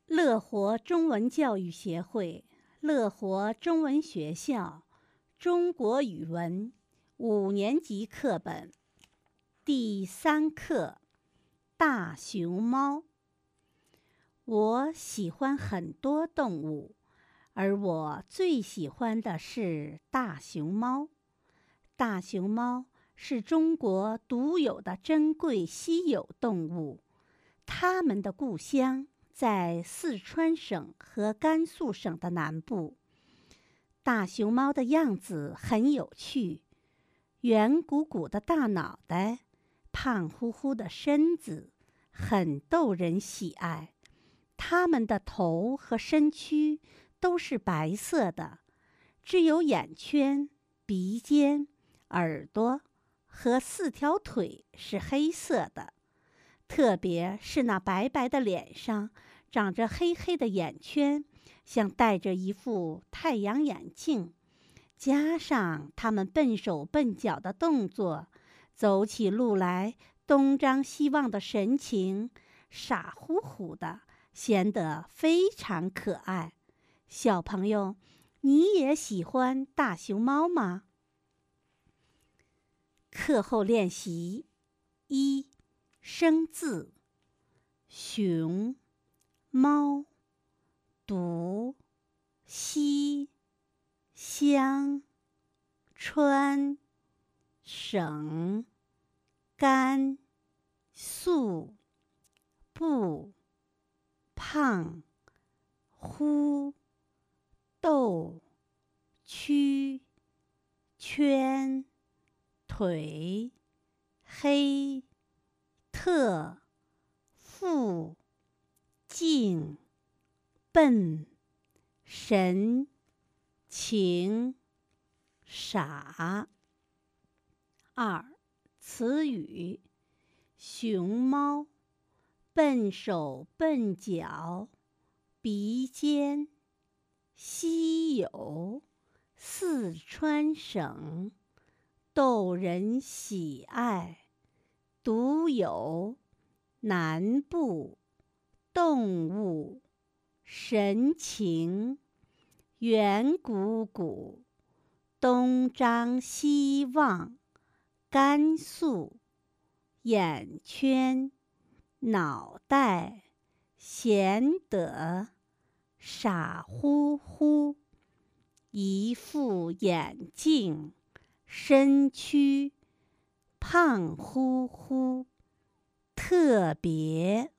乐活中文教育协会、乐活中文学校中国语文5年级课本第3课《大熊猫》。我喜欢很多动物，而我最喜欢的是大熊猫。大熊猫是中国独有的珍贵稀有动物，它们的故乡在四川省和甘肃省的南部。大熊猫的样子很有趣，圆鼓鼓的大脑袋，胖乎乎的身子，很逗人喜爱。它们的头和身躯都是白色的，只有眼圈、鼻尖、耳朵和4条腿是黑色的。特别是那白白的脸上长着黑黑的眼圈，像戴着一副太阳眼镜，加上他们笨手笨脚的动作，走起路来东张西望的神情，傻乎乎的，显得非常可爱。小朋友，你也喜欢大熊猫吗？课后练习1。生字：熊、猫、独、西、乡、川、省、甘、肃、不、胖、乎、逗、曲、圈、腿、黑、特、富、静、笨、神、情、傻。2。词语：熊猫，笨手笨脚，鼻尖，稀有，四川省，逗人喜爱，独有，南部，动物，神情，圆鼓鼓，东张西望，甘肃，眼圈，脑袋，显得，傻乎乎，一副眼镜，身躯，胖乎乎，特别。